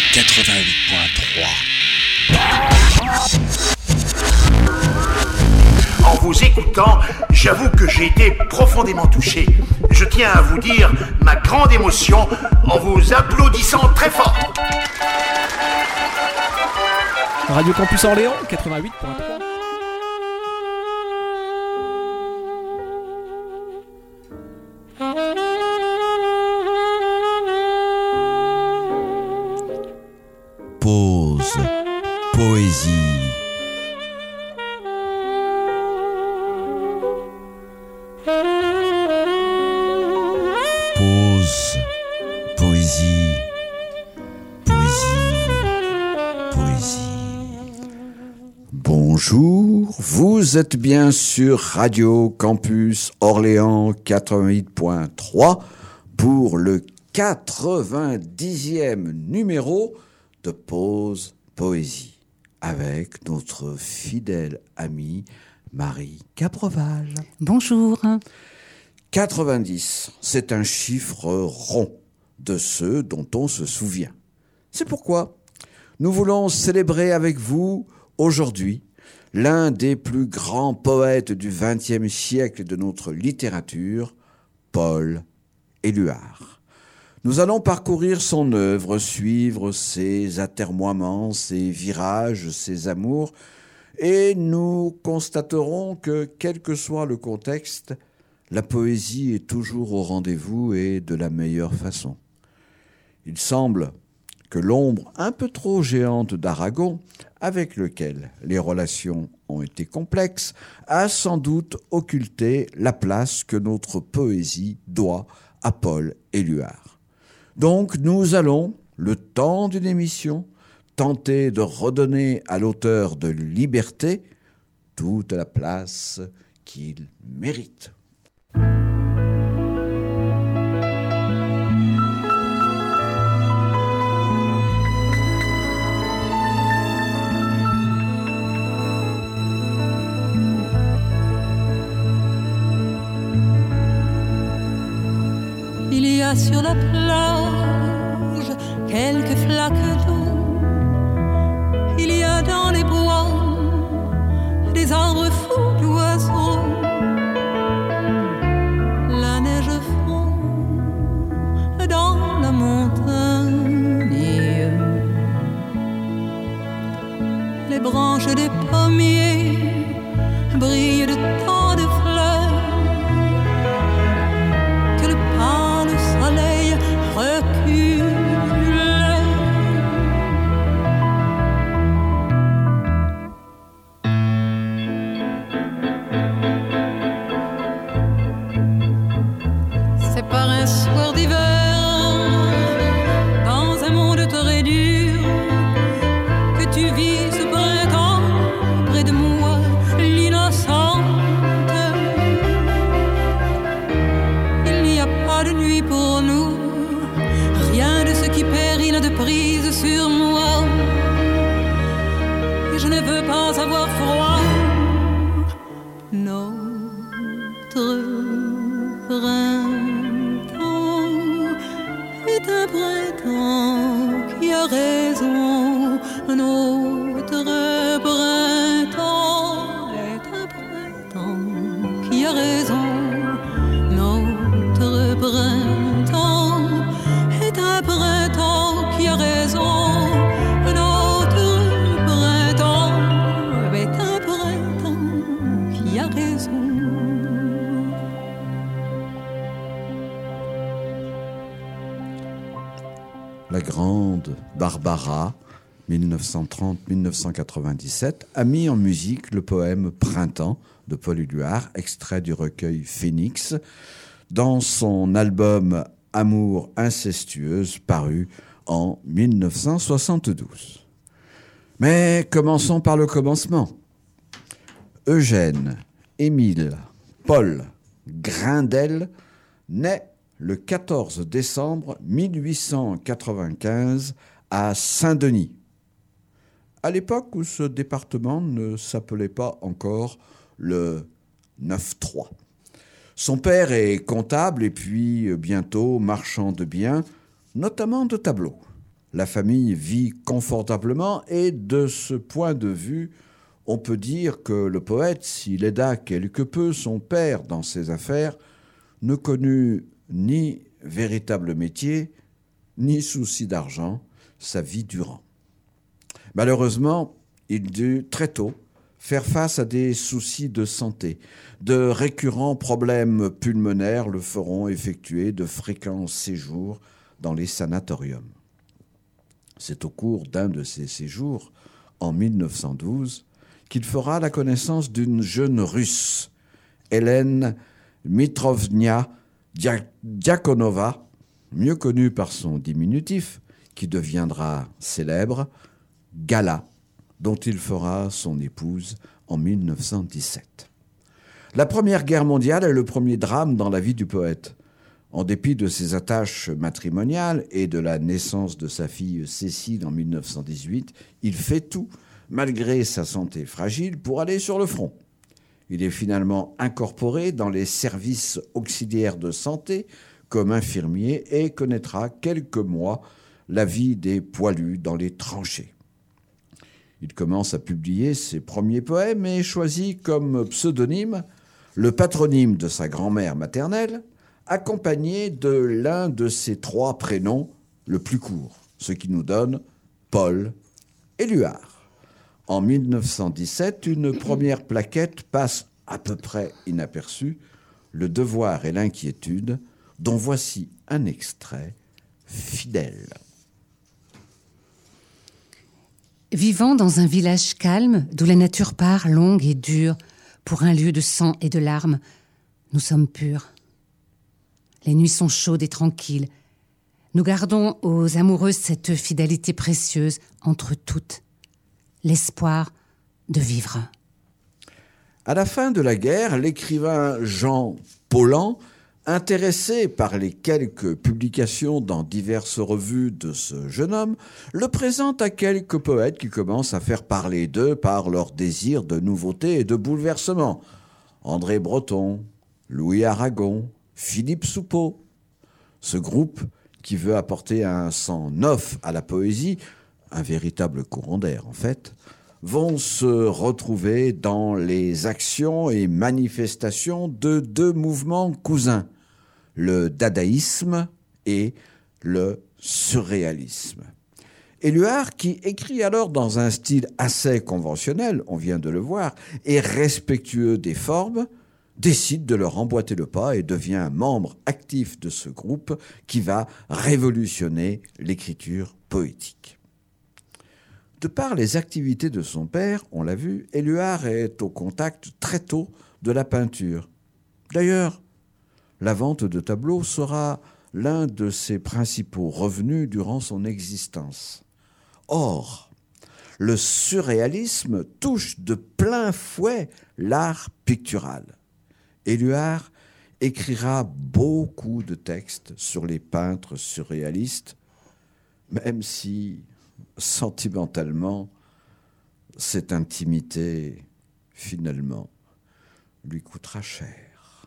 88.3. En vous écoutant, j'avoue que j'ai été profondément touché. Je tiens à vous dire ma grande émotion en vous applaudissant très fort. Radio Campus Orléans, 88.3. Pause. Poésie. Pause. Poésie. Poésie. Poésie. Bonjour, vous êtes bien sur Radio Campus Orléans 88.3 pour le 90e numéro de Pause Poésie avec notre fidèle amie Marie Capreval. Bonjour. 90, c'est un chiffre rond de ceux dont on se souvient. C'est pourquoi nous voulons célébrer avec vous aujourd'hui l'un des plus grands poètes du XXe siècle de notre littérature, Paul Éluard. Nous allons parcourir son œuvre, suivre ses atermoiements, ses virages, ses amours, et nous constaterons que, quel que soit le contexte, la poésie est toujours au rendez-vous et de la meilleure façon. Il semble que l'ombre un peu trop géante d'Aragon, avec lequel les relations ont été complexes, a sans doute occulté la place que notre poésie doit à Paul Éluard. Donc nous allons, le temps d'une émission, tenter de redonner à l'auteur de liberté toute la place qu'il mérite. Il y a sur la plage quelques flaques d'eau. Il y a dans les bois des arbres fous d'oiseaux. La neige fond dans la montagne. Les branches des pommiers brillent de tant de fleurs que le pâle soleil recule. C'est par un soir d'hiver, dans un monde très dur, que tu vis ce printemps près de moi, l'innocente. Il n'y a pas de nuit pour nous, rien de ce qui périt n'a de prise sur moi. Et je ne veux pas avoir froid. Notre printemps est un printemps qui a raison. Notre printemps est un printemps qui a raison. Notre printemps est un printemps qui a raison. Notre printemps est un printemps qui a raison. La grande Barbara, 1930-1997, a mis en musique le poème Printemps de Paul Éluard, extrait du recueil Phénix, dans son album Amour incestueuse, paru en 1972. Mais commençons par le commencement. Eugène Émile Paul Grindel naît le 14 décembre 1895 à Saint-Denis, à l'époque où ce département ne s'appelait pas encore le 9-3. Son père est comptable et puis bientôt marchand de biens, notamment de tableaux. La famille vit confortablement et de ce point de vue, on peut dire que le poète, s'il aida quelque peu son père dans ses affaires, ne connut ni véritable métier, ni souci d'argent sa vie durant. Malheureusement, il dut très tôt faire face à des soucis de santé. De récurrents problèmes pulmonaires le feront effectuer de fréquents séjours dans les sanatoriums. C'est au cours d'un de ces séjours, en 1912, qu'il fera la connaissance d'une jeune Russe, Hélène Mitrovna Diakonova, mieux connue par son diminutif, qui deviendra célèbre, Gala, dont il fera son épouse en 1917. La Première Guerre mondiale est le premier drame dans la vie du poète. En dépit de ses attaches matrimoniales et de la naissance de sa fille Cécile en 1918, il fait tout, malgré sa santé fragile, pour aller sur le front. Il est finalement incorporé dans les services auxiliaires de santé comme infirmier et connaîtra quelques mois la vie des poilus dans les tranchées. Il commence à publier ses premiers poèmes et choisit comme pseudonyme le patronyme de sa grand-mère maternelle, accompagné de l'un de ses 3 prénoms le plus court, ce qui nous donne Paul Éluard. En 1917, une première plaquette passe à peu près inaperçue, Le devoir et l'inquiétude, dont voici un extrait fidèle. Vivant dans un village calme, d'où la nature part longue et dure, pour un lieu de sang et de larmes, nous sommes purs. Les nuits sont chaudes et tranquilles. Nous gardons aux amoureuses cette fidélité précieuse entre toutes, l'espoir de vivre. À la fin de la guerre, l'écrivain Jean Paulhan, intéressé par les quelques publications dans diverses revues de ce jeune homme, le présente à quelques poètes qui commencent à faire parler d'eux par leur désir de nouveauté et de bouleversement. André Breton, Louis Aragon, Philippe Soupeau. Ce groupe, qui veut apporter un sang neuf à la poésie, un véritable courant d'air en fait, vont se retrouver dans les actions et manifestations de 2 mouvements cousins, le dadaïsme et le surréalisme. Éluard, qui écrit alors dans un style assez conventionnel, on vient de le voir, et respectueux des formes, décide de leur emboîter le pas et devient membre actif de ce groupe qui va révolutionner l'écriture poétique. De par les activités de son père, on l'a vu, Éluard est au contact très tôt de la peinture. D'ailleurs, la vente de tableaux sera l'un de ses principaux revenus durant son existence. Or, le surréalisme touche de plein fouet l'art pictural. Éluard écrira beaucoup de textes sur les peintres surréalistes, même si, sentimentalement, cette intimité, finalement, lui coûtera cher.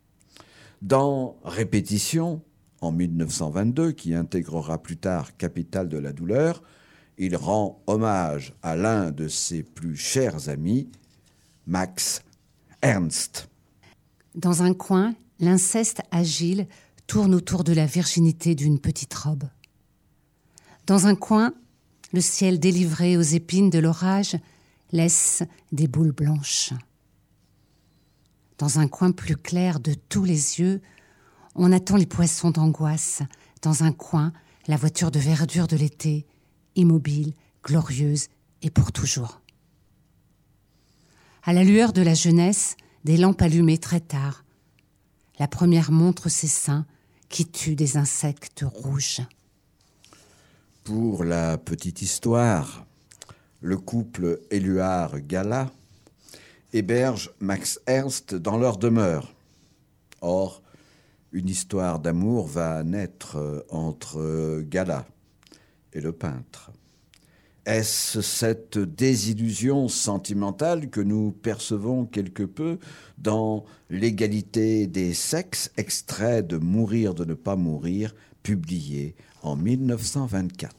Dans Répétition, en 1922, qui intégrera plus tard Capitale de la douleur, il rend hommage à l'un de ses plus chers amis, Max Ernst. Dans un coin, l'inceste agile tourne autour de la virginité d'une petite robe. Dans un coin, le ciel délivré aux épines de l'orage laisse des boules blanches. Dans un coin plus clair de tous les yeux, on attend les poissons d'angoisse. Dans un coin, la voiture de verdure de l'été, immobile, glorieuse et pour toujours. À la lueur de la jeunesse, des lampes allumées très tard. La première montre ses seins qui tuent des insectes rouges. Pour la petite histoire, le couple Éluard-Gala héberge Max Ernst dans leur demeure. Or, une histoire d'amour va naître entre Gala et le peintre. Est-ce cette désillusion sentimentale que nous percevons quelque peu dans L'égalité des sexes, extrait de Mourir de ne pas mourir, publié en 1924 ?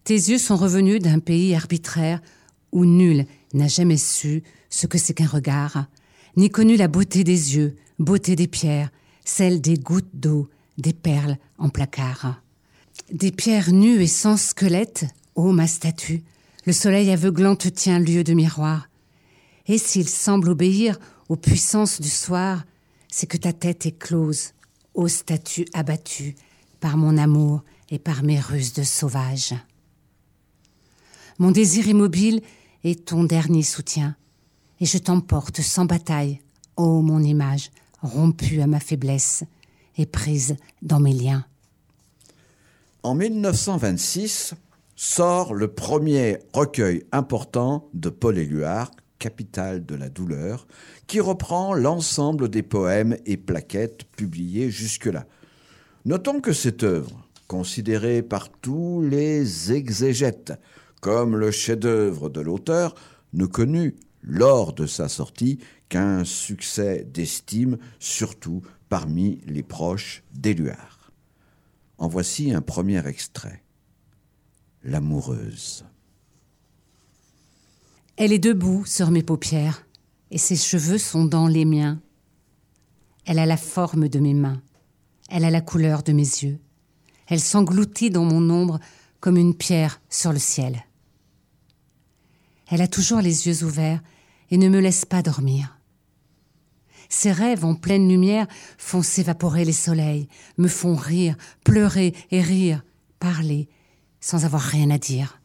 Tes yeux sont revenus d'un pays arbitraire où nul n'a jamais su ce que c'est qu'un regard, ni connu la beauté des yeux, beauté des pierres, celle des gouttes d'eau, des perles en placard. Des pierres nues et sans squelette, ô ma statue, le soleil aveuglant te tient lieu de miroir. Et s'il semble obéir aux puissances du soir, c'est que ta tête est close, ô statue abattue, par mon amour et par mes ruses de sauvage. Mon désir immobile est ton dernier soutien, et je t'emporte sans bataille, ô mon image, rompue à ma faiblesse et prise dans mes liens. En 1926, sort le premier recueil important de Paul Éluard, Capitale de la douleur, qui reprend l'ensemble des poèmes et plaquettes publiés jusque-là. Notons que cette œuvre, considérée par tous les exégètes comme le chef-d'œuvre de l'auteur, ne connut, lors de sa sortie, qu'un succès d'estime, surtout parmi les proches d'Éluard. En voici un premier extrait. L'amoureuse. Elle est debout sur mes paupières, et ses cheveux sont dans les miens. Elle a la forme de mes mains, elle a la couleur de mes yeux. Elle s'engloutit dans mon ombre comme une pierre sur le ciel. Elle a toujours les yeux ouverts et ne me laisse pas dormir. Ses rêves en pleine lumière font s'évaporer les soleils, me font rire, pleurer et rire, parler, sans avoir rien à dire.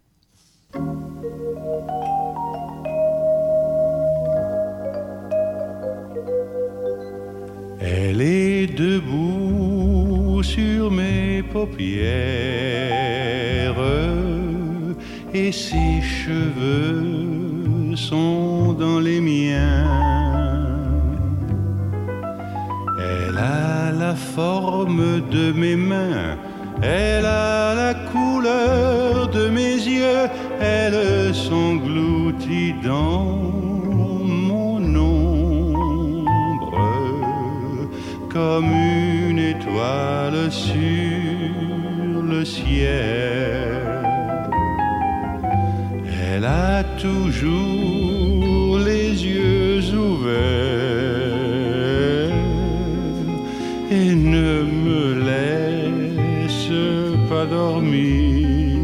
Elle est debout sur mes paupières et ses cheveux sont dans les miens. Elle a la forme de mes mains, elle a la couleur de mes yeux, elle s'engloutit dans mon ombre comme une étoile sur le ciel. Elle a toujours les yeux ouverts et ne me laisse pas dormir.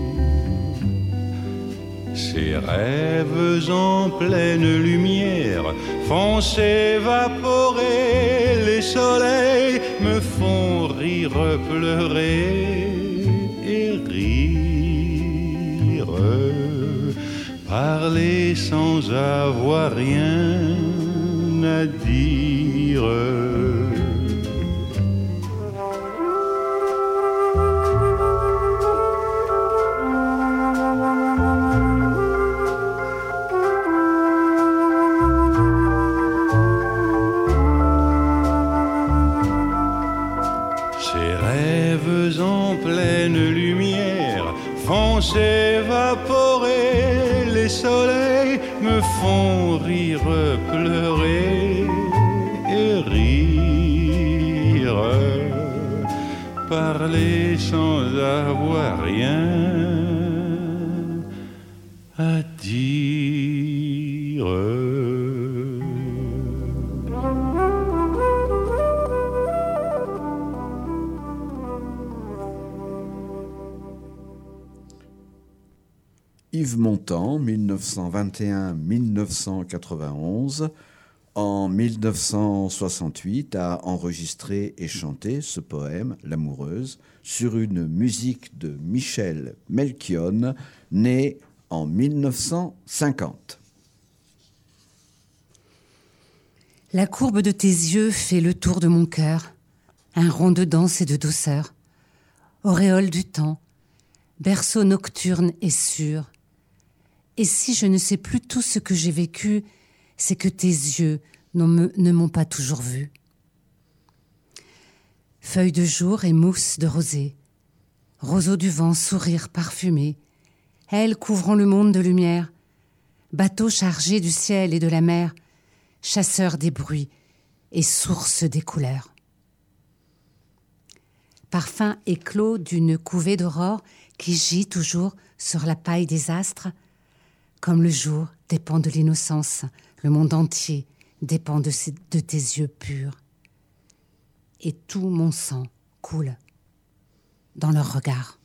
Ses rêves en pleine lumière font s'évaporer les soleils, me font rire, pleurer et rire, parler sans avoir rien à dire. S'évaporer les soleils, me font rire, pleurer et rire, parler sans avoir rien à dire. Yves Montand, 1921-1991, en 1968, a enregistré et chanté ce poème, L'amoureuse, sur une musique de Michel Melchion, né en 1950. La courbe de tes yeux fait le tour de mon cœur, un rond de danse et de douceur, auréole du temps, berceau nocturne et sûr. Et si je ne sais plus tout ce que j'ai vécu, c'est que tes yeux ne m'ont pas toujours vu. Feuilles de jour et mousse de rosée, roseau du vent, sourire parfumé, elle couvrant le monde de lumière, bateau chargé du ciel et de la mer, chasseur des bruits et source des couleurs. Parfum éclos d'une couvée d'aurore qui gît toujours sur la paille des astres. Comme le jour dépend de l'innocence, le monde entier dépend de tes yeux purs. Et tout mon sang coule dans leur regard.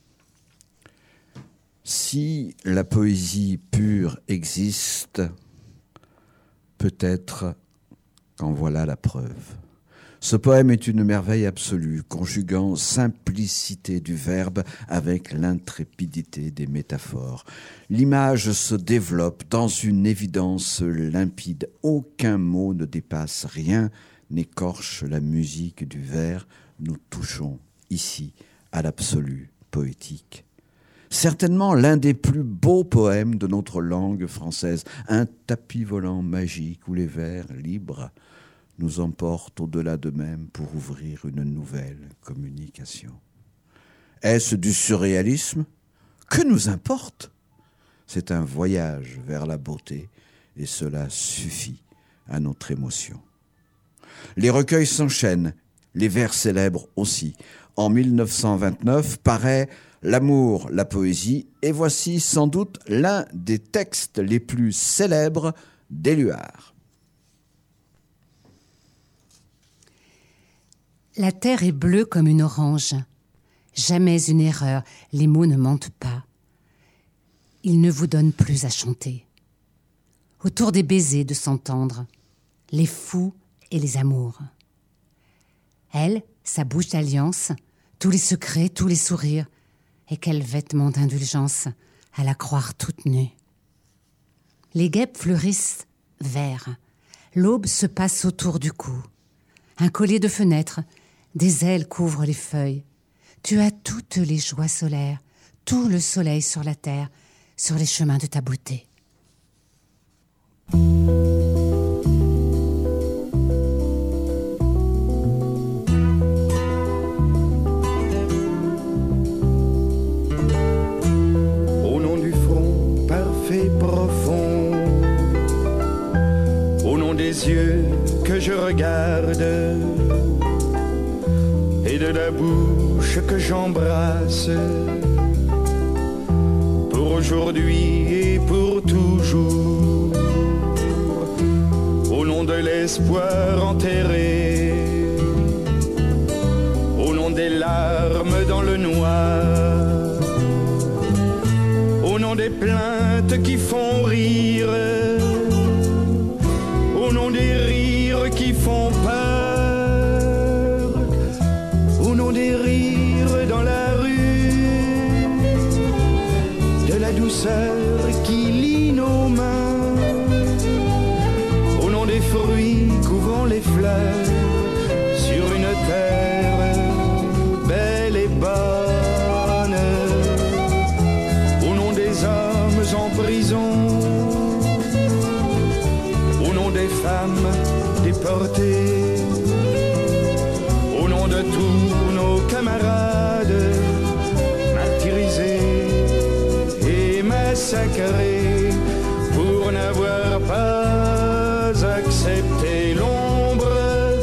Si la poésie pure existe, peut-être qu'en voilà la preuve. Ce poème est une merveille absolue, conjuguant simplicité du verbe avec l'intrépidité des métaphores. L'image se développe dans une évidence limpide. Aucun mot ne dépasse, rien n'écorche la musique du vers. Nous touchons ici à l'absolu poétique. Certainement l'un des plus beaux poèmes de notre langue française, un tapis volant magique où les vers libres nous emportent au-delà d'eux-mêmes pour ouvrir une nouvelle communication. Est-ce du surréalisme ? Que nous importe ? C'est un voyage vers la beauté et cela suffit à notre émotion. Les recueils s'enchaînent, les vers célèbres aussi. En 1929 paraît L'amour, la poésie, et voici sans doute l'un des textes les plus célèbres d'Éluard. La terre est bleue comme une orange. Jamais une erreur, les mots ne mentent pas. Ils ne vous donnent plus à chanter. Autour des baisers de s'entendre, les fous et les amours. Elle, sa bouche d'alliance, tous les secrets, tous les sourires, et quel vêtement d'indulgence à la croire toute nue. Les guêpes fleurissent verts, l'aube se passe autour du cou. Un collier de fenêtres, des ailes couvrent les feuilles. Tu as toutes les joies solaires, tout le soleil sur la terre, sur les chemins de ta beauté. Yeux que je regarde et de la bouche que j'embrasse pour aujourd'hui et pour toujours, au nom de l'espoir enterré, au nom des larmes dans le noir, au nom des plaintes qui font rire, au nom des rires qui font peur, au nom des rires dans la rue, de la douceur qui lie nos mains, au nom des fruits couvrant les fleurs, sur une terre belle et bonne, au nom des hommes en prison, des femmes déportées, au nom de tous nos camarades martyrisés et massacrés pour n'avoir pas accepté l'ombre.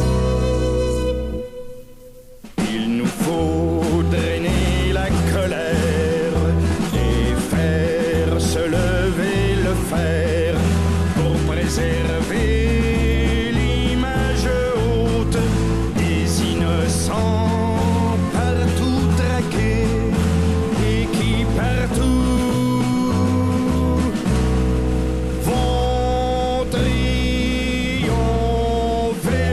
Il nous faut drainer la colère et faire se lever le fer pour préserver l'image haute des innocents partout traqués et qui partout vont triompher.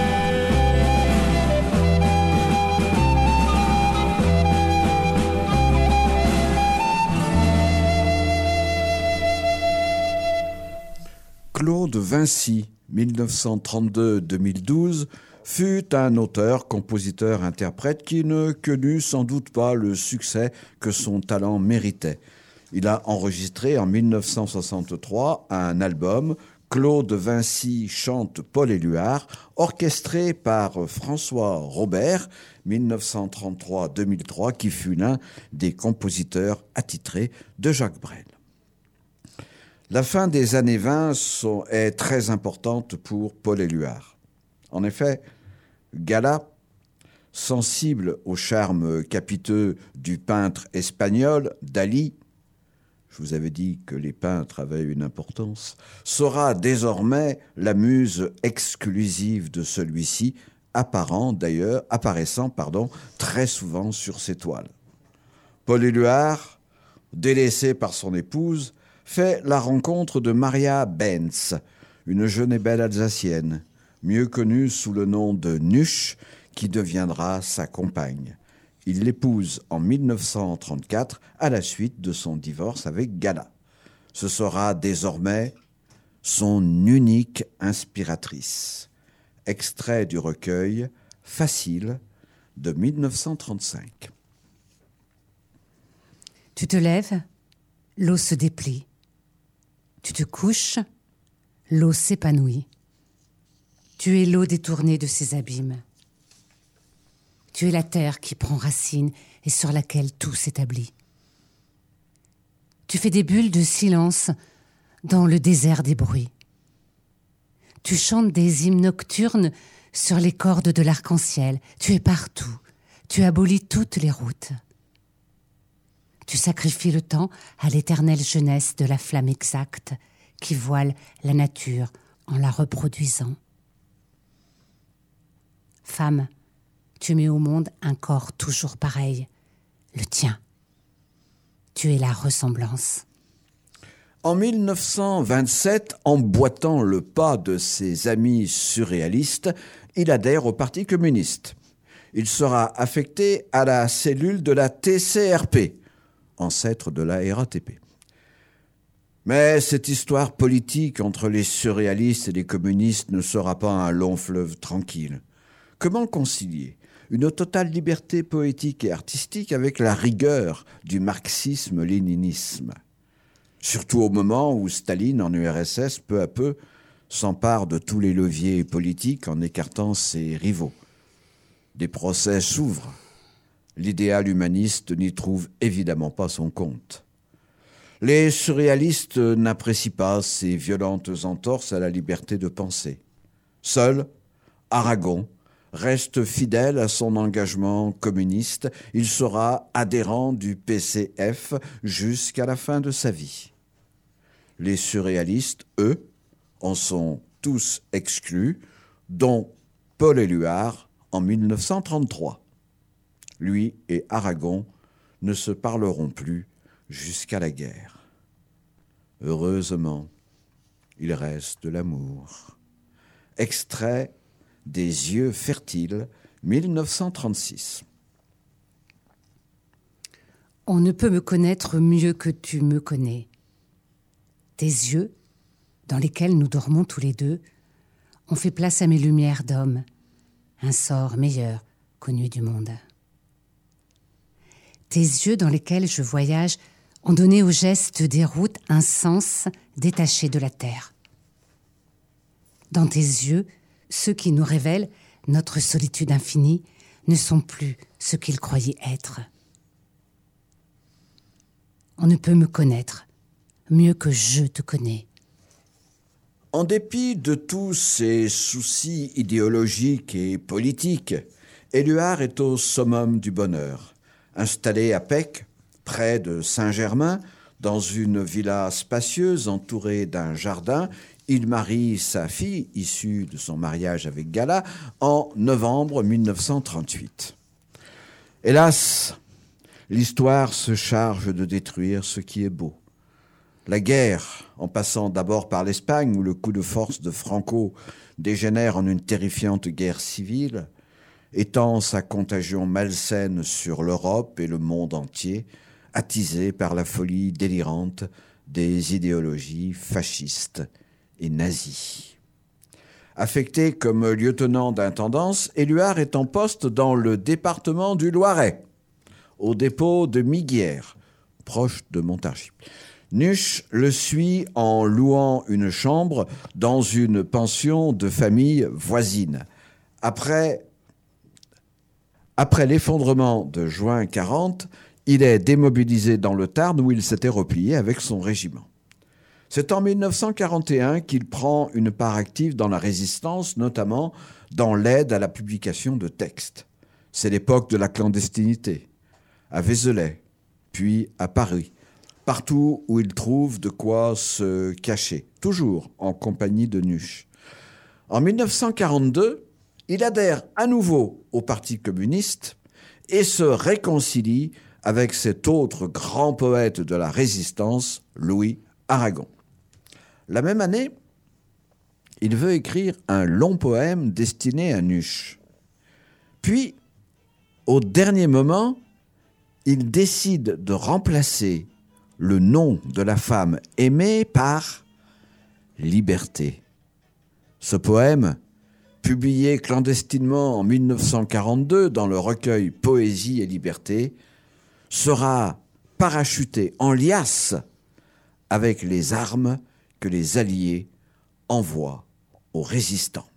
Claude Vinci, 1932-2012, fut un auteur, compositeur, interprète qui ne connut sans doute pas le succès que son talent méritait. Il a enregistré en 1963 un album, Claude Vinci chante Paul Éluard, orchestré par François Robert, 1933-2003, qui fut l'un des compositeurs attitrés de Jacques Brel. La fin des années 20 est très importante pour Paul Éluard. En effet, Gala sensible au charme capiteux du peintre espagnol Dali, je vous avais dit que les peintres avaient une importance, sera désormais la muse exclusive de celui-ci, apparaissant très souvent sur ses toiles. Paul Éluard, délaissé par son épouse, fait la rencontre de Maria Benz, une jeune et belle Alsacienne, mieux connue sous le nom de Nuche, qui deviendra sa compagne. Il l'épouse en 1934 à la suite de son divorce avec Gala. Ce sera désormais son unique inspiratrice. Extrait du recueil « Facile » de 1935. Tu te lèves, l'eau se déplie. Tu te couches, l'eau s'épanouit. Tu es l'eau détournée de ses abîmes. Tu es la terre qui prend racine et sur laquelle tout s'établit. Tu fais des bulles de silence dans le désert des bruits. Tu chantes des hymnes nocturnes sur les cordes de l'arc-en-ciel. Tu es partout. Tu abolis toutes les routes. Tu sacrifies le temps à l'éternelle jeunesse de la flamme exacte qui voile la nature en la reproduisant. Femme, tu mets au monde un corps toujours pareil, le tien. Tu es la ressemblance. En 1927, emboîtant le pas de ses amis surréalistes, il adhère au Parti communiste. Il sera affecté à la cellule de la TCRP, ancêtre de la RATP. Mais cette histoire politique entre les surréalistes et les communistes ne sera pas un long fleuve tranquille. Comment concilier une totale liberté poétique et artistique avec la rigueur du marxisme-léninisme? Surtout au moment où Staline, en URSS, peu à peu, s'empare de tous les leviers politiques en écartant ses rivaux. Des procès s'ouvrent. L'idéal humaniste n'y trouve évidemment pas son compte. Les surréalistes n'apprécient pas ces violentes entorses à la liberté de penser. Seul, Aragon reste fidèle à son engagement communiste. Il sera adhérent du PCF jusqu'à la fin de sa vie. Les surréalistes, eux, en sont tous exclus, dont Paul Éluard en 1933. Lui et Aragon ne se parleront plus jusqu'à la guerre. Heureusement, il reste de l'amour. Extrait des Yeux fertiles, 1936. On ne peut me connaître mieux que tu me connais. Tes yeux, dans lesquels nous dormons tous les deux, ont fait place à mes lumières d'homme, un sort meilleur qu'aux nuits du monde. Tes yeux dans lesquels je voyage ont donné aux gestes des routes un sens détaché de la terre. Dans tes yeux, ceux qui nous révèlent notre solitude infinie ne sont plus ce qu'ils croyaient être. On ne peut me connaître mieux que je te connais. En dépit de tous ses soucis idéologiques et politiques, Éluard est au summum du bonheur. Installé à Pecq, près de Saint-Germain, dans une villa spacieuse entourée d'un jardin, il marie sa fille, issue de son mariage avec Gala, en novembre 1938. Hélas, l'histoire se charge de détruire ce qui est beau. La guerre, en passant d'abord par l'Espagne, où le coup de force de Franco dégénère en une terrifiante guerre civile, étend sa contagion malsaine sur l'Europe et le monde entier, attisé par la folie délirante des idéologies fascistes et nazies. Affecté comme lieutenant d'intendance, Éluard est en poste dans le département du Loiret, au dépôt de Miguières, proche de Montargis. Nuche le suit en louant une chambre dans une pension de famille voisine. Après l'effondrement de juin 40, il est démobilisé dans le Tarn où il s'était replié avec son régiment. C'est en 1941 qu'il prend une part active dans la résistance, notamment dans l'aide à la publication de textes. C'est l'époque de la clandestinité, à Vézelay, puis à Paris, partout où il trouve de quoi se cacher, toujours en compagnie de Nuche. En 1942, il adhère à nouveau au Parti communiste et se réconcilie avec cet autre grand poète de la Résistance, Louis Aragon. La même année, il veut écrire un long poème destiné à Nuche. Puis, au dernier moment, il décide de remplacer le nom de la femme aimée par Liberté. Ce poème, publié clandestinement en 1942 dans le recueil Poésie et Liberté, sera parachuté en liasse avec les armes que les Alliés envoient aux résistants.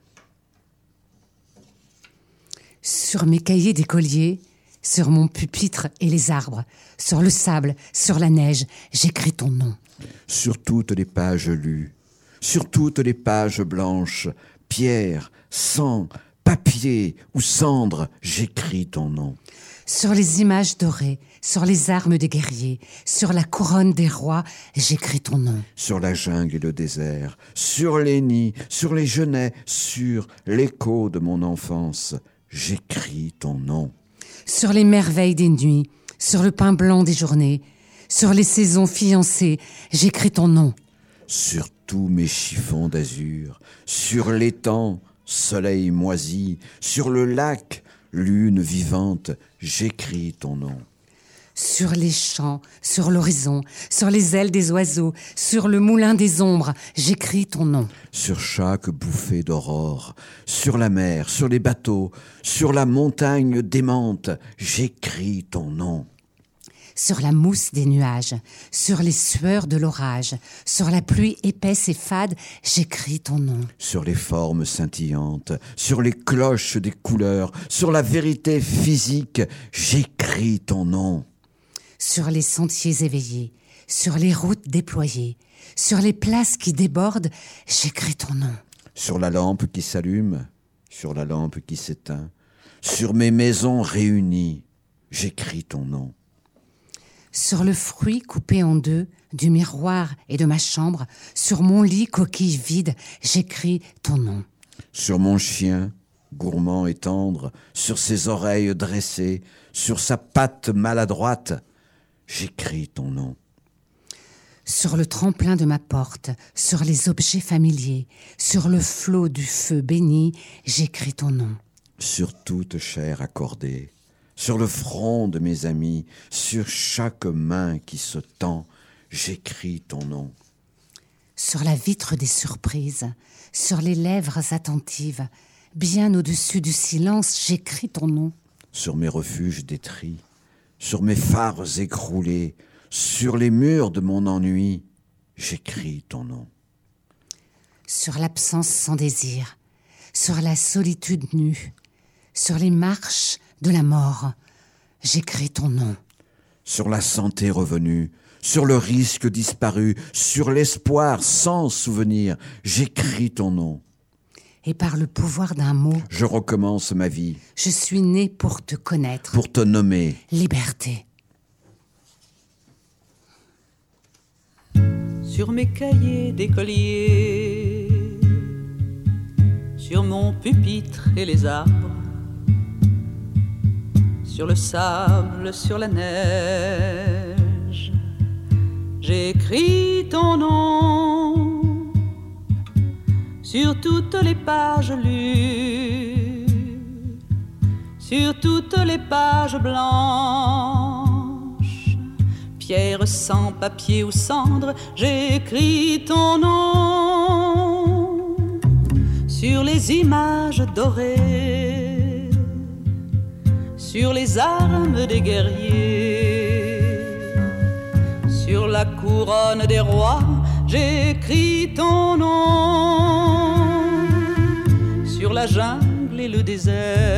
Sur mes cahiers d'écolier, sur mon pupitre et les arbres, sur le sable, sur la neige, j'écris ton nom. Sur toutes les pages lues, sur toutes les pages blanches, pierre, sang, papier ou cendre, j'écris ton nom. Sur les images dorées, sur les armes des guerriers, sur la couronne des rois, j'écris ton nom. Sur la jungle et le désert, sur les nids, sur les genêts, sur l'écho de mon enfance, j'écris ton nom. Sur les merveilles des nuits, sur le pain blanc des journées, sur les saisons fiancées, j'écris ton nom. Sur tous mes chiffons d'azur, sur l'étang, soleil moisi, sur le lac, lune vivante, j'écris ton nom. Sur les champs, sur l'horizon, sur les ailes des oiseaux, sur le moulin des ombres, j'écris ton nom. Sur chaque bouffée d'aurore, sur la mer, sur les bateaux, sur la montagne démente, j'écris ton nom. Sur la mousse des nuages, sur les sueurs de l'orage, sur la pluie épaisse et fade, j'écris ton nom. Sur les formes scintillantes, sur les cloches des couleurs, sur la vérité physique, j'écris ton nom. Sur les sentiers éveillés, sur les routes déployées, sur les places qui débordent, j'écris ton nom. Sur la lampe qui s'allume, sur la lampe qui s'éteint, sur mes maisons réunies, j'écris ton nom. Sur le fruit coupé en deux, du miroir et de ma chambre, sur mon lit coquille vide, j'écris ton nom. Sur mon chien, gourmand et tendre, sur ses oreilles dressées, sur sa patte maladroite, j'écris ton nom. Sur le tremplin de ma porte, sur les objets familiers, sur le flot du feu béni, j'écris ton nom. Sur toute chair accordée, sur le front de mes amis, sur chaque main qui se tend, j'écris ton nom. Sur la vitre des surprises, sur les lèvres attentives, bien au-dessus du silence, j'écris ton nom. Sur mes refuges détruits, sur mes phares écroulés, sur les murs de mon ennui, j'écris ton nom. Sur l'absence sans désir, sur la solitude nue, sur les marches de la mort, j'écris ton nom. Sur la santé revenue, sur le risque disparu, sur l'espoir sans souvenir, j'écris ton nom. Et par le pouvoir d'un mot, je recommence ma vie. Je suis né pour te connaître. Pour te nommer. Liberté. Sur mes cahiers d'écolier, sur mon pupitre et les arbres, sur le sable, sur la neige, j'écris ton nom. Sur toutes les pages lues, sur toutes les pages blanches, pierre, sang, papier ou cendre, j'écris ton nom. Sur les images dorées, sur les armes des guerriers, sur la couronne des rois, j'écris ton nom. Sur la jungle et le désert,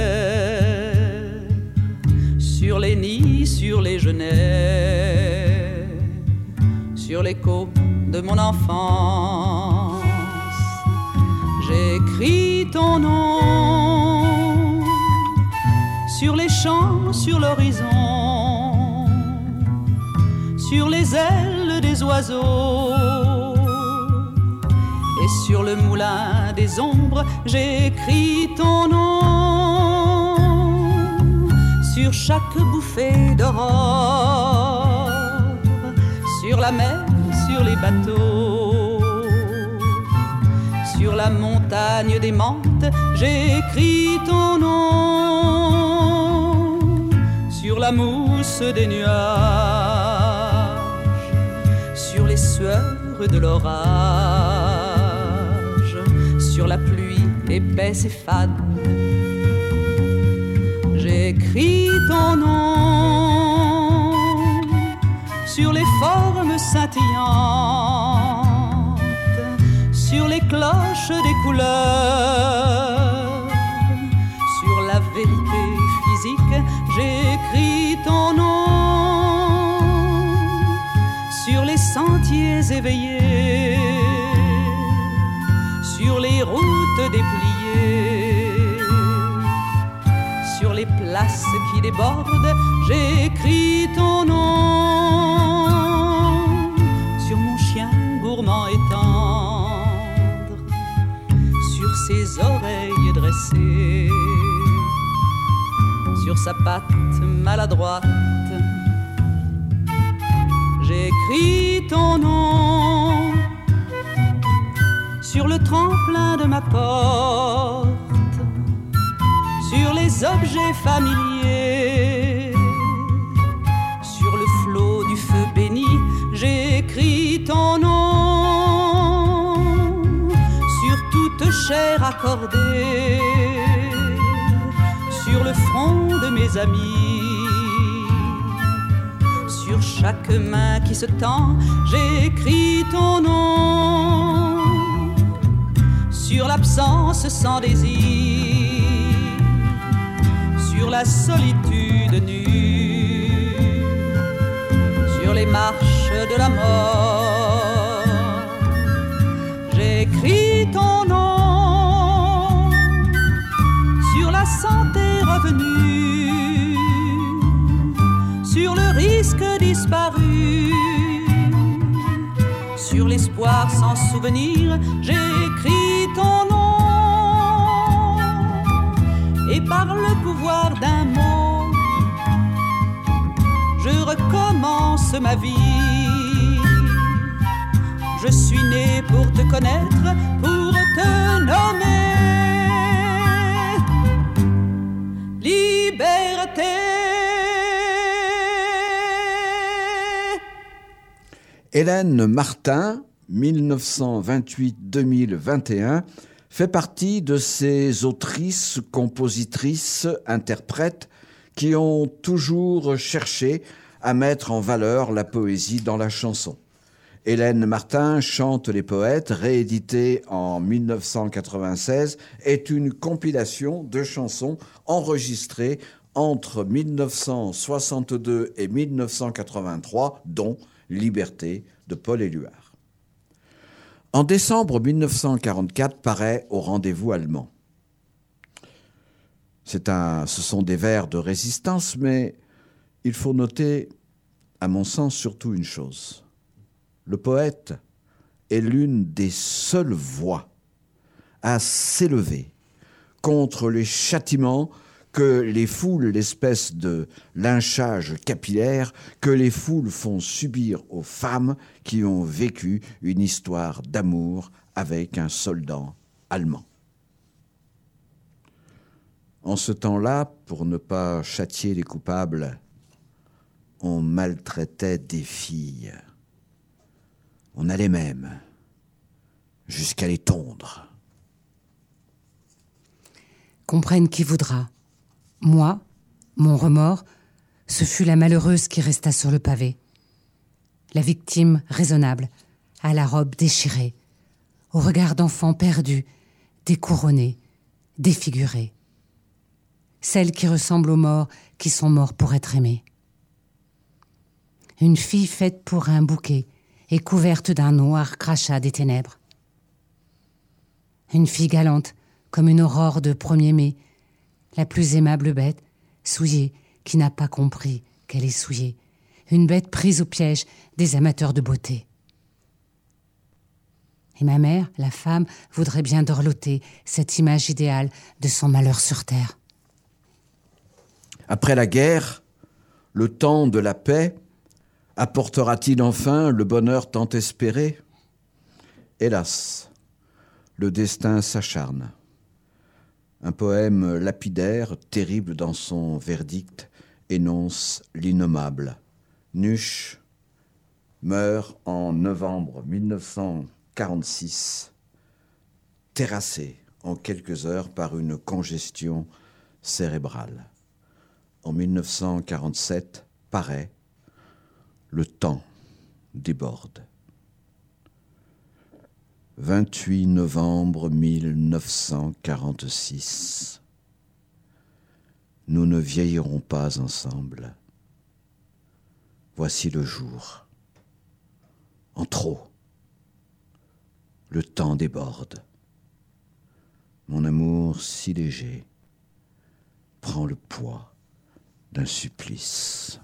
sur les nids, sur les genêts, sur l'écho de mon enfance, j'écris ton nom. sur les champs, sur l'horizon, sur les ailes des oiseaux et sur le moulin des ombres, j'écris ton nom. Sur chaque bouffée d'aurore, sur la mer, sur les bateaux, sur la montagne des menthes, j'écris ton nom. Sur la mousse des nuages, sur les sueurs de l'orage, sur la pluie épaisse et fade, j'écris ton nom. Sur les formes scintillantes, sur les cloches des couleurs, sur la vérité physique, j'écris ton nom. Sur les sentiers éveillés, sur les routes dépliées, sur les places qui débordent, j'écris ton nom. Sur mon chien gourmand et tendre, sur ses oreilles dressées, sur sa patte maladroite, j'écris ton nom. Sur le tremplin de ma porte, sur les objets familiers, sur le flot du feu béni, j'écris ton nom. Sur toute chair accordée, sur le front de mes amis, sur chaque main qui se tend, j'écris ton nom. Sur l'absence sans désir, sur la solitude nue, sur les marches de la mort, j'écris ton nom. Sur la santé revenue, sur le risque disparu, sur l'espoir sans souvenir, j'écris ton nom. Et par le pouvoir d'un mot, je recommence ma vie. Je suis né pour te connaître, pour te nommer. Liberté. Hélène Martin, 1928-2021, fait partie de ces autrices, compositrices, interprètes qui ont toujours cherché à mettre en valeur la poésie dans la chanson. Hélène Martin chante les poètes, rééditée en 1996, est une compilation de chansons enregistrées entre 1962 et 1983, dont Liberté de Paul Éluard. En décembre 1944 paraît Au rendez-vous allemand. Ce sont des vers de résistance, mais il faut noter, à mon sens, surtout une chose. Le poète est l'une des seules voix à s'élever contre les châtiments que les foules, l'espèce de lynchage capillaire que les foules font subir aux femmes qui ont vécu une histoire d'amour avec un soldat allemand. En ce temps-là, pour ne pas châtier les coupables, on maltraitait des filles. On allait même jusqu'à les tondre. Comprenne qui voudra. Moi, mon remords, ce fut la malheureuse qui resta sur le pavé. La victime raisonnable, à la robe déchirée, au regard d'enfant perdu, découronné, défiguré. Celle qui ressemble aux morts qui sont morts pour être aimés. Une fille faite pour un bouquet et couverte d'un noir crachat des ténèbres. Une fille galante comme une aurore de 1er mai, la plus aimable bête, souillée, qui n'a pas compris qu'elle est souillée. Une bête prise au piège des amateurs de beauté. Et ma mère, la femme, voudrait bien dorloter cette image idéale de son malheur sur terre. Après la guerre, le temps de la paix apportera-t-il enfin le bonheur tant espéré ? Hélas, le destin s'acharne. Un poème lapidaire, terrible dans son verdict, énonce l'innommable. Nuche meurt en novembre 1946, terrassé en quelques heures par une congestion cérébrale. En 1947, paraît « Le temps déborde ». 28 novembre 1946. Nous ne vieillirons pas ensemble. Voici le jour. En trop. Le temps déborde. Mon amour si léger prend le poids d'un supplice.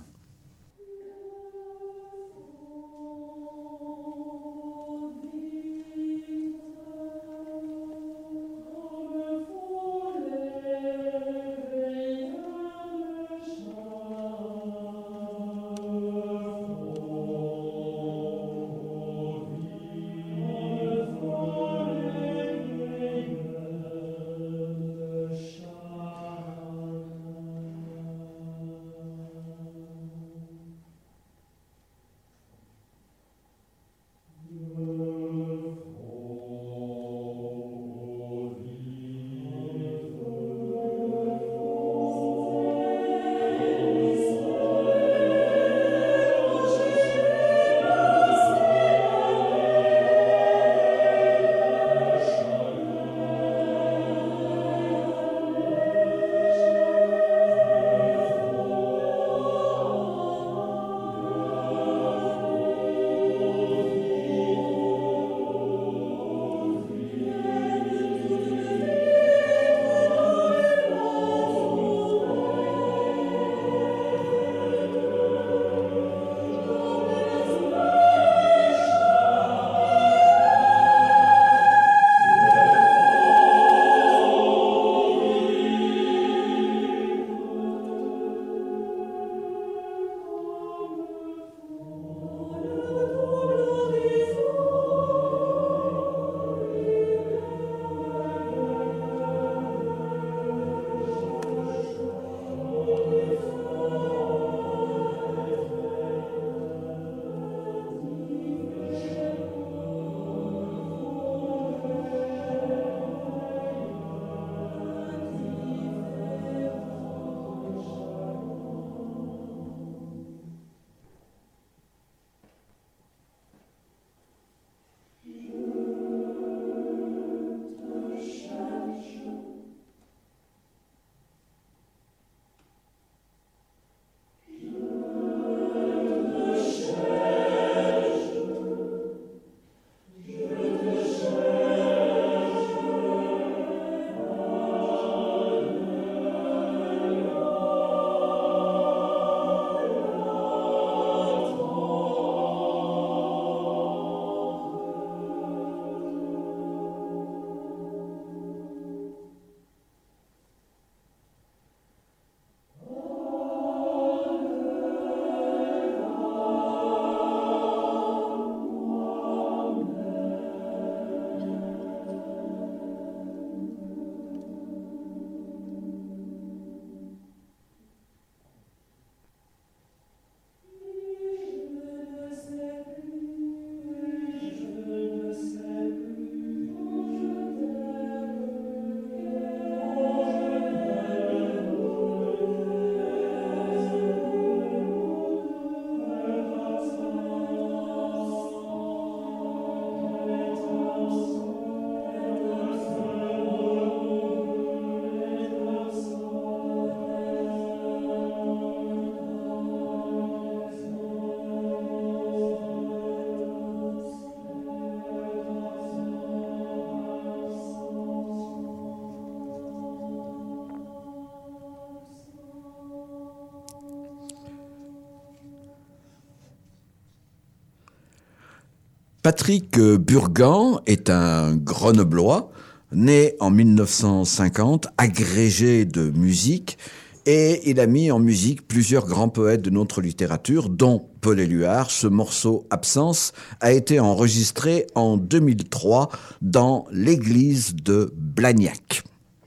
Patrick Burgan est un Grenoblois, né en 1950, agrégé de musique, et il a mis en musique plusieurs grands poètes de notre littérature, dont Paul Éluard. Ce morceau « Absence » a été enregistré en 2003 dans l'église de Blagnac.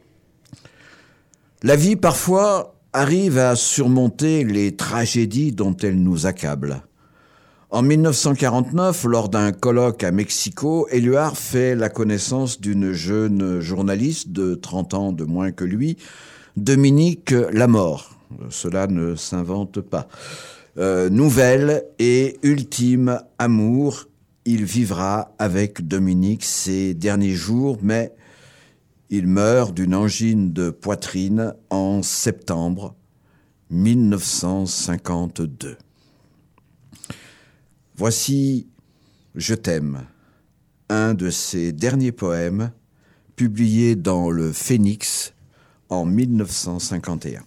La vie, parfois, arrive à surmonter les tragédies dont elle nous accable. En 1949, lors d'un colloque à Mexico, Éluard fait la connaissance d'une jeune journaliste de 30 ans de moins que lui, Dominique Lamort. Cela ne s'invente pas. Nouvelle et ultime amour, il vivra avec Dominique ses derniers jours, mais il meurt d'une angine de poitrine en septembre 1952. Voici « Je t'aime », un de ses derniers poèmes, publié dans le Phénix en 1951.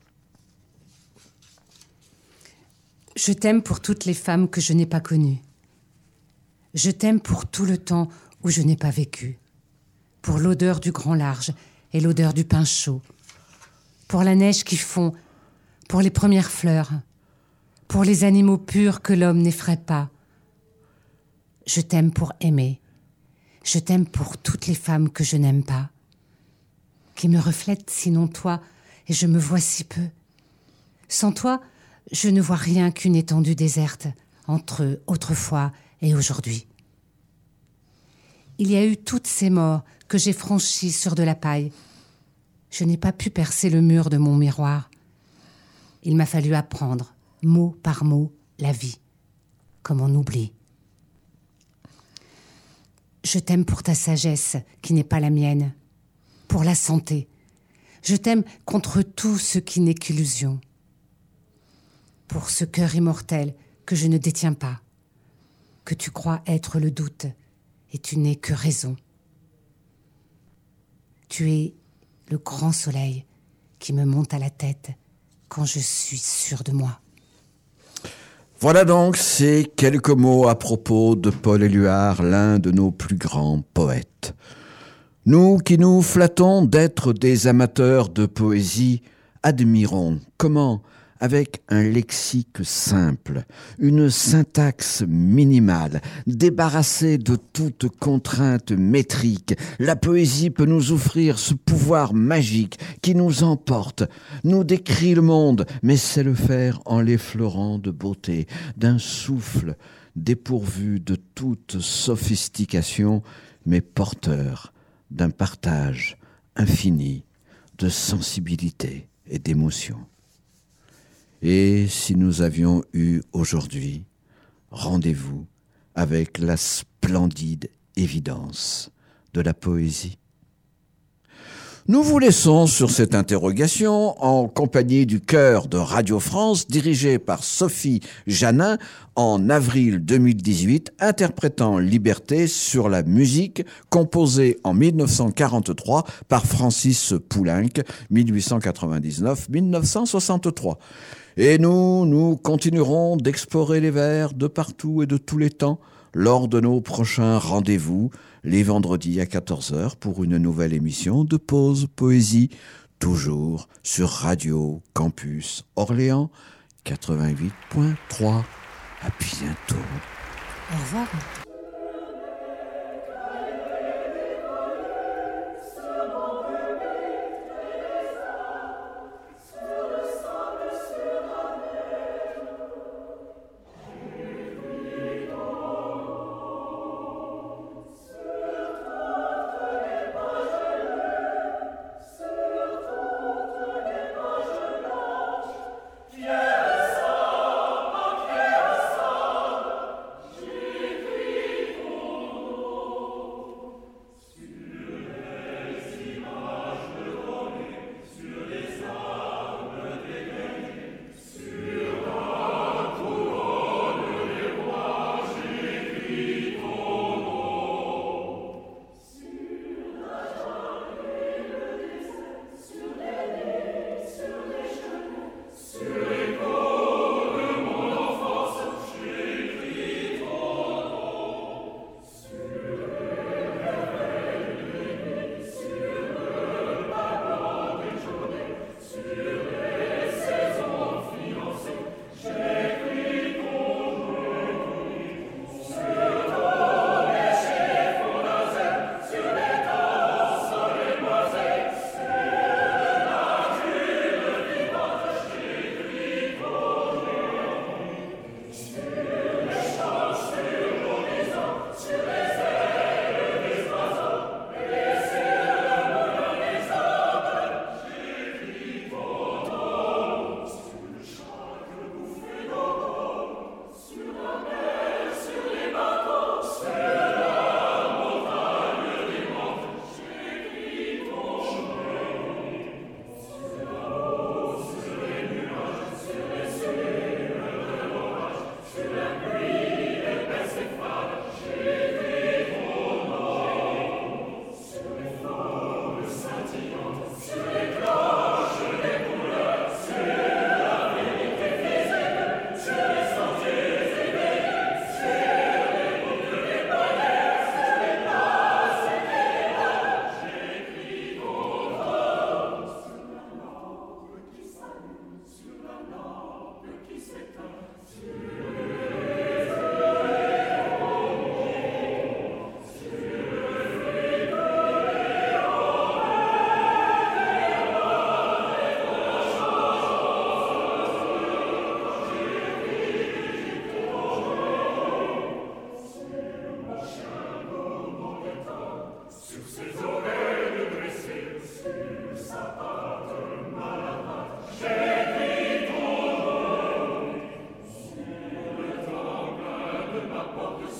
Je t'aime pour toutes les femmes que je n'ai pas connues. Je t'aime pour tout le temps où je n'ai pas vécu. Pour l'odeur du grand large et l'odeur du pain chaud. Pour la neige qui fond, pour les premières fleurs. Pour les animaux purs que l'homme n'effraie pas. Je t'aime pour aimer. Je t'aime pour toutes les femmes que je n'aime pas. Qui me reflètent sinon toi, et je me vois si peu. Sans toi, je ne vois rien qu'une étendue déserte entre autrefois et aujourd'hui. Il y a eu toutes ces morts que j'ai franchies sur de la paille. Je n'ai pas pu percer le mur de mon miroir. Il m'a fallu apprendre, mot par mot, la vie, comme on oublie. Je t'aime pour ta sagesse, qui n'est pas la mienne, pour la santé. Je t'aime contre tout ce qui n'est qu'illusion. Pour ce cœur immortel que je ne détiens pas, que tu crois être le doute, et tu n'es que raison. Tu es le grand soleil qui me monte à la tête quand je suis sûre de moi. Voilà donc ces quelques mots à propos de Paul Éluard, l'un de nos plus grands poètes. Nous qui nous flattons d'être des amateurs de poésie, admirons comment, avec un lexique simple, une syntaxe minimale, débarrassée de toute contrainte métrique, la poésie peut nous offrir ce pouvoir magique qui nous emporte, nous décrit le monde, mais sait le faire en l'effleurant de beauté, d'un souffle dépourvu de toute sophistication, mais porteur d'un partage infini de sensibilité et d'émotion. Et si nous avions eu aujourd'hui rendez-vous avec la splendide évidence de la poésie? Nous vous laissons sur cette interrogation en compagnie du chœur de Radio France dirigé par Sophie Janin en avril 2018 interprétant Liberté sur la musique composée en 1943 par Francis Poulenc 1899-1963. Et nous continuerons d'explorer les vers de partout et de tous les temps lors de nos prochains rendez-vous, les vendredis à 14h pour une nouvelle émission de Pause Poésie, toujours sur Radio Campus Orléans 88.3. À bientôt. Au revoir. Yes,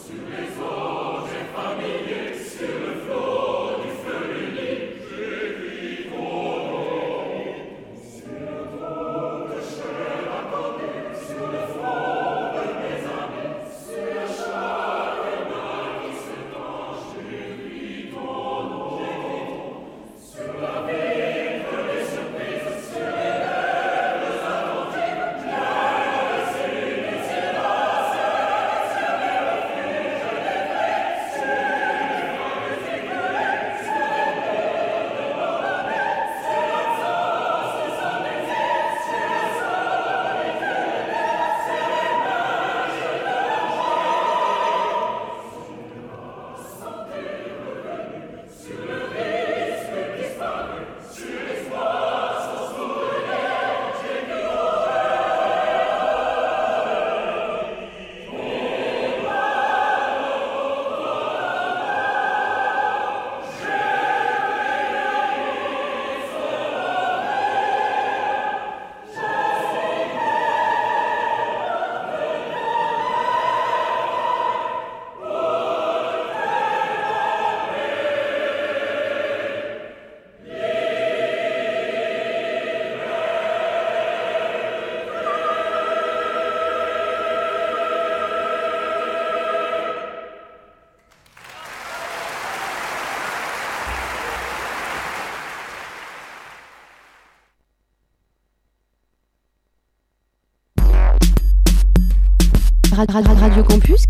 Radio Campus.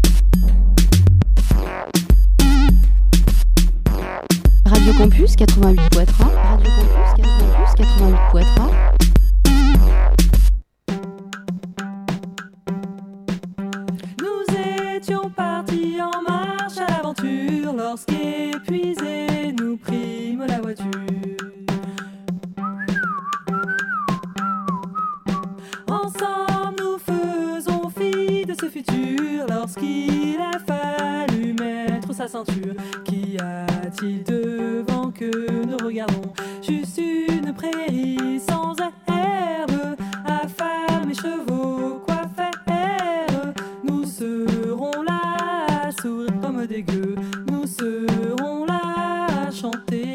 Radio Campus 88.3. Radio Campus 88.3. Nous étions partis en marche à l'aventure lorsqu'épuisés nous prîmes la voiture. Ensemble nous faisons fi de ce futur lorsqu'il a fallu mettre sa ceinture. Qu'y a-t-il devant que nous regardons? Juste une prairie sans herbe, affamés mes chevaux, quoi faire? Nous serons là à sourire comme des gueux, nous serons là à chanter.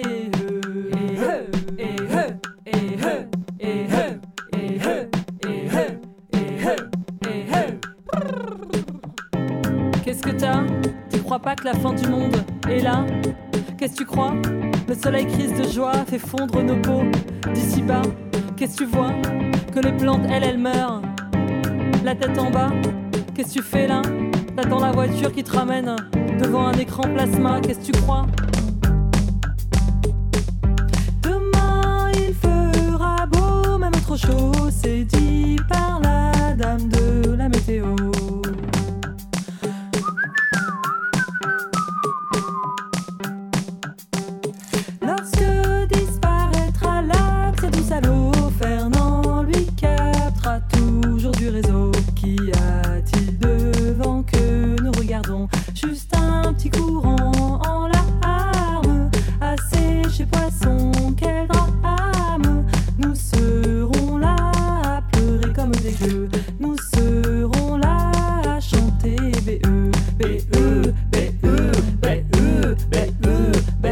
Qu'est-ce que t'as? Tu crois pas que la fin du monde est là? Qu'est-ce que tu crois? Le soleil crise de joie, fait fondre nos peaux d'ici bas. Qu'est-ce que tu vois? Que les plantes, elles meurent, la tête en bas. Qu'est-ce que tu fais là? T'attends la voiture qui te ramène devant un écran plasma. Qu'est-ce que tu crois? Demain il fera beau, même trop chaud, c'est dit par la dame de la météo. Lorsque disparaîtra l'accès du salaud, Fernand lui captera toujours du réseau. Qu'y a-t-il devant que nous regardons? Juste un petit courant en larmes, asséché poisson, quel drame. Nous serons là à pleurer comme des gueux, nous serons là à chanter B.E. B.E. B.E. B.E. B.E.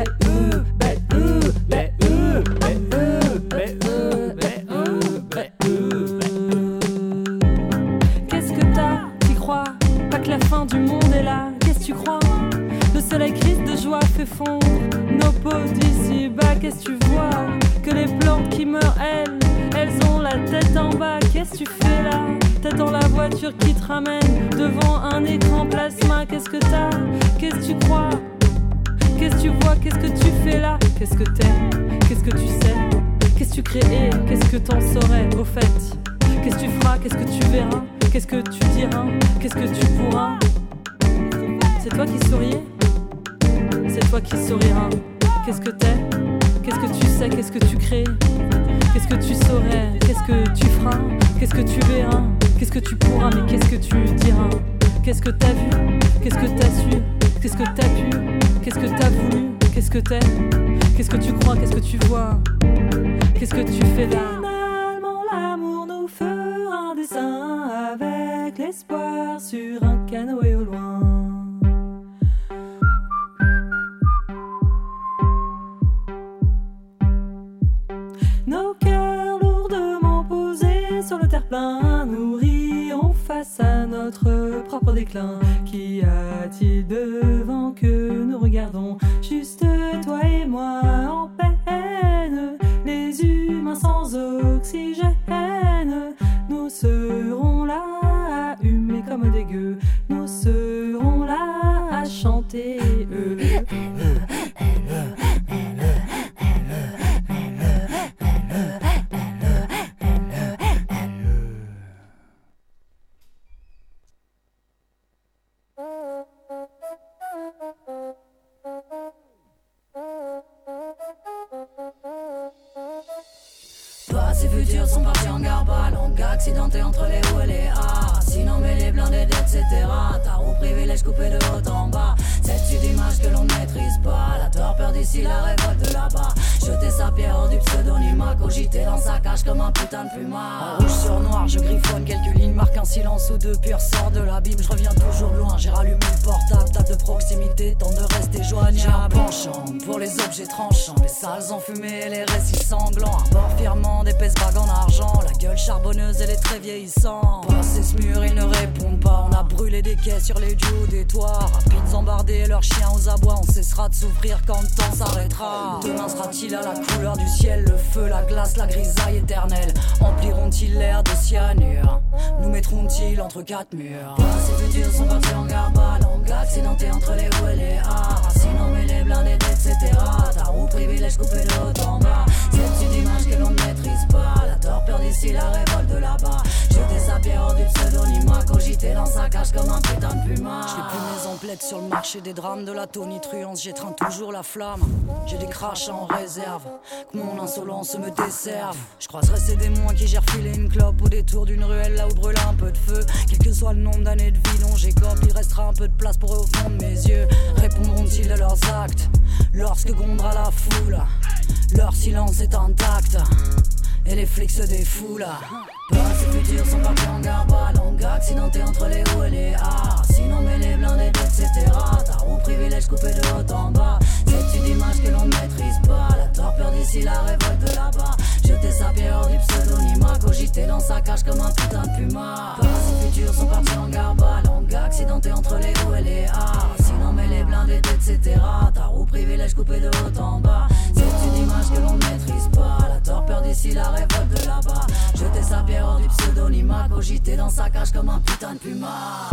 Qu'est-ce que t'as? T'y crois pas que la fin du monde est là? Qu'est-ce que tu crois? Le soleil crise de joie, fait fondre nos peaux d'ici bas. Qu'est-ce que tu vois? Que les plantes qui meurent, elles ont la tête en bas. Qu'est-ce que tu fais là? T'attends la voiture qui te ramène devant un écran plasma. Qu'est-ce que t'as? Qu'est-ce que tu crois? Qu'est-ce que tu vois? Qu'est-ce que tu fais là? Qu'est-ce que t'es? Qu'est-ce que tu sais? Qu'est-ce que tu crées? Qu'est-ce que t'en saurais au fait? Qu'est-ce que tu feras? Qu'est-ce que tu verras? Qu'est-ce que tu diras? Qu'est-ce que tu pourras? C'est toi qui souriais? C'est toi qui souriras. Qu'est-ce que t'es? Qu'est-ce que tu sais? Qu'est-ce que tu crées? Qu'est-ce que tu saurais? Qu'est-ce que tu feras? Qu'est-ce que tu verras? Qu'est-ce que tu pourras? Mais qu'est-ce que tu diras? Qu'est-ce que t'as vu? Qu'est-ce que t'as su? Qu'est-ce que t'as pu? Qu'est-ce que t'as voulu? Qu'est-ce que t'es? Qu'est-ce que tu crois? Qu'est-ce que tu vois? Qu'est-ce que tu fais là? Finalement l'amour nous fera un dessin avec l'espoir sur un canoë au loin. déclin. Qu'y a-t-il devant que nous regardons? Juste toi et moi en peine, les humains sans oxygène. Nous serons là à humer comme des gueux, nous serons là à chanter. Passé futur sont partis en garba, longue accidenté entre les hauts et les A. Sinon mais les blindés etc. Tarot privilège coupé de haut en bas. C'est une image que l'on ne maîtrise pas. La torpeur d'ici, la révolte de là-bas. Jeter sa pierre hors du pseudonymat. Cogiter dans sa cage comme un putain de puma. En rouge sur noir, je griffonne quelques lignes. Marque un silence ou deux, puis ressort de l'abîme. Je reviens toujours de loin, j'ai rallumé le portable. Table de proximité, tente de rester joignable. J'ai un penchant pour les objets tranchants, les salles enfumées et les récits sanglants. Un bord firmement d'épaisses bagues en argent. La gueule charbonneuse et les traits vieillissants. Passé ce mur, ils ne répondent pas. On a brûlé des quais sur les duos des toits. Rapides embardés, leurs chiens aux abois. On cessera de souffrir quand le temps s'arrêtera. Demain sera-t-il à la couleur du ciel? Le feu, la glace, la grisaille éternelle empliront-ils l'air de cyanure? Nous mettront-ils entre quatre murs? Passé futurs sont partis en garba, longue accidenté entre les hauts et les A. Sinon mais les blindés etc. Tarot privilège coupé de haut en bas. C'est une image que l'on ne maîtrise pas. La torpeur d'ici, la révolte de là-bas. Jeter sa pierre hors du pseudonymat. Cogiter dans sa cage comme un putain de puma. Je fais plus mes emplettes sur le marché des drames. De la tonitruance, j'étreins toujours la flamme. J'ai des crachats en réserve, que mon insolence me desserve. Je croiserai ces démons à qui j'ai refilé une clope au détour d'une ruelle là où brûle un peu de feu. Quel que soit le nombre d'années de vie dont j'écope, il restera un peu de place pour eux au fond de mes yeux. Répondront-ils à leurs actes lorsque grondera la foule? Leur silence est intact et les flics se défoulent. Passé futurs sont partis en garba, longue accidenté entre les hauts et les A. Sinon mais les blindés etc. Tarot privilège coupé de haut en bas. C'est une image que l'on ne maîtrise pas. La torpeur d'ici, la révolte de là-bas. Jeter sa pierre hors du pseudonymat. Cogiter dans sa cage comme un putain de puma. Passé futurs sont partis en garba, longue accidenté entre les hauts et les A. Sinon mais les blindés etc. Tarot privilège coupé de haut en bas. C'est une image que l'on ne maîtrise pas. La torpeur d'ici, la révolte de là-bas. Jeter sa pierre hors du pseudonymat. Cogiter dans sa cage comme un putain de puma.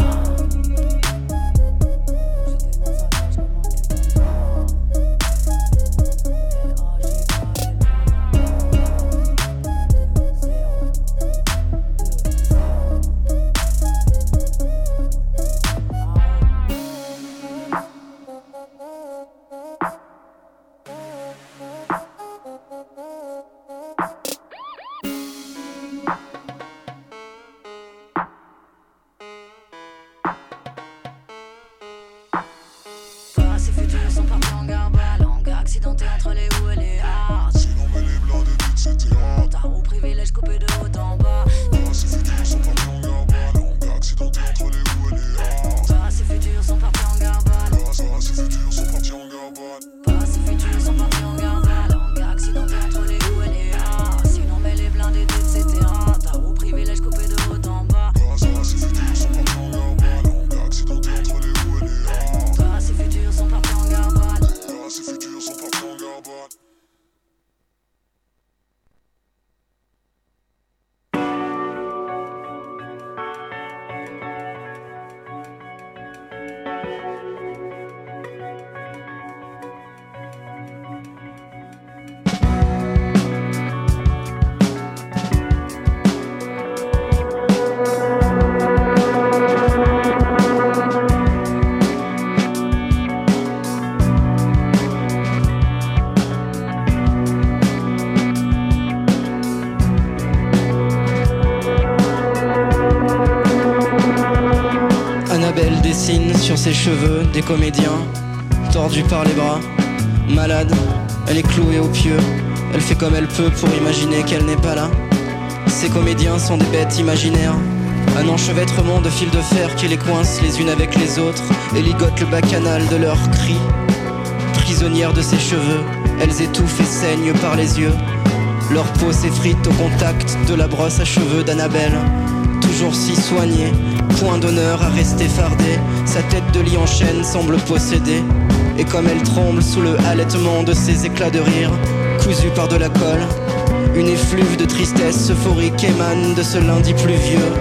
Accidenté entre les hauts et les A. Sinon mais les blindés etc. Tarot privilège coupé de haut en bas. Passé futurs sont partis en garba, longue accidenté entre les hauts et les A. Passé futurs sont partis en garba. Passé futurs sont partis en garba. Passé futurs sont partis en garba, longue accidenté entre les hauts et les A. Sinon mais les blindés etc. Tarot privilège coupé de haut en bas. Passé futurs sont partis en garba, longue accidenté entre les hauts et les A. Passé futurs sont partis en garba. Passé futurs sont partis en garba. Dessine sur ses cheveux des comédiens, tordus par les bras. Malade, elle est clouée au pieu. Elle fait comme elle peut pour imaginer qu'elle n'est pas là. Ces comédiens sont des bêtes imaginaires, un enchevêtrement de fils de fer qui les coince les unes avec les autres et ligote le bacchanal de leurs cris. Prisonnières de ses cheveux, elles étouffent et saignent par les yeux. Leur peau s'effrite au contact de la brosse à cheveux d'Annabelle. toujours si soignée, point d'honneur à rester fardée. Sa tête de lit en chaîne semble possédée. Et comme elle tremble sous le halètement de ses éclats de rire, cousus par de la colle, une effluve de tristesse euphorique émane de ce lundi pluvieux.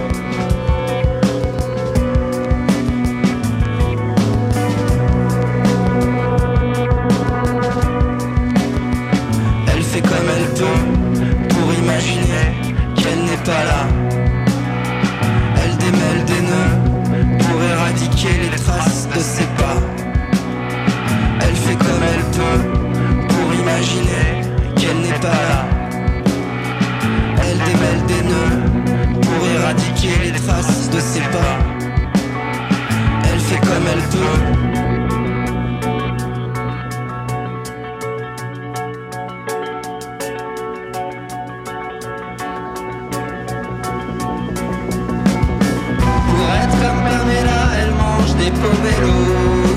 Elle fait comme elle peut pour imaginer qu'elle n'est pas là. Elle démêle des nœuds pour éradiquer les traces de ses pas. Elle fait comme elle peut pour imaginer qu'elle n'est pas là. Elle démêle des nœuds pour éradiquer les traces de ses pas. Elle fait comme elle peut. Pour être comme Pamela, elle mange des pomelo.